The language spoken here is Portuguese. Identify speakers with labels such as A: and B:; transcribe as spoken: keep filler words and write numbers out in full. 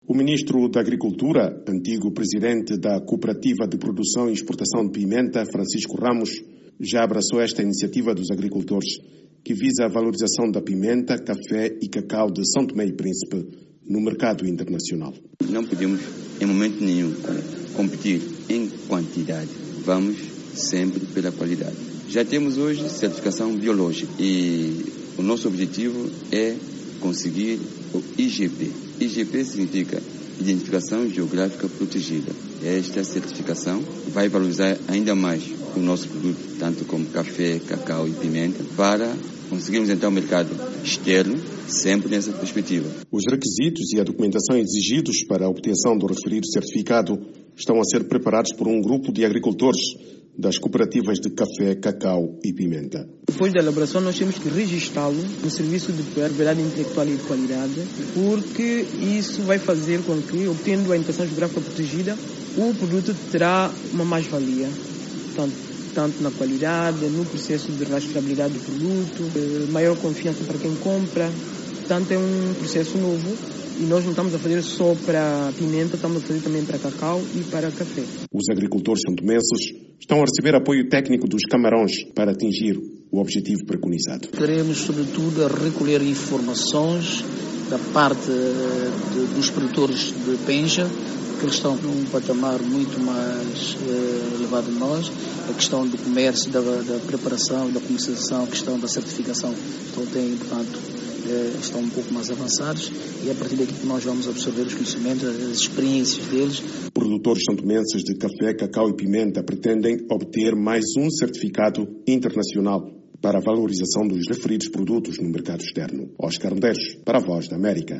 A: O ministro da Agricultura, antigo presidente da Cooperativa de Produção e Exportação de Pimenta, Francisco Ramos, já abraçou esta iniciativa dos agricultores, que visa a valorização da pimenta, café e cacau de São Tomé e Príncipe no mercado internacional.
B: Não podemos, em momento nenhum, competir em quantidade. Vamos sempre pela qualidade. Já temos hoje certificação biológica e o nosso objetivo é conseguir o I G P. I G P significa Identificação Geográfica Protegida. Esta certificação vai valorizar ainda mais o nosso produto, tanto como café, cacau e pimenta, para conseguirmos então o mercado externo, sempre nessa perspectiva.
A: Os requisitos e a documentação exigidos para a obtenção do referido certificado estão a ser preparados por um grupo de agricultores das cooperativas de café, cacau e pimenta.
C: Depois da elaboração, nós temos que registrá-lo no Serviço de Propriedade Intelectual e de Qualidade, porque isso vai fazer com que, obtendo a indicação geográfica protegida, o produto terá uma mais-valia, tanto, tanto na qualidade, no processo de rastreabilidade do produto, maior confiança para quem compra. Portanto, é um processo novo. E nós não estamos a fazer só para pimenta, estamos a fazer também para cacau e para café.
A: Os agricultores santomenses estão a receber apoio técnico dos Camarões para atingir o objetivo preconizado.
D: Queremos, sobretudo, recolher informações da parte de, dos produtores de penja, que eles estão num patamar muito mais eh, elevado de nós. A questão do comércio, da, da preparação, da comercialização, a questão da certificação. Então, tem, portanto, estão um pouco mais avançados e é a partir daqui que nós vamos absorver os conhecimentos, as experiências deles.
A: Produtores santomenses de café, cacau e pimenta pretendem obter mais um certificado internacional para a valorização dos referidos produtos no mercado externo. Oscar Medeiros, para a Voz da América.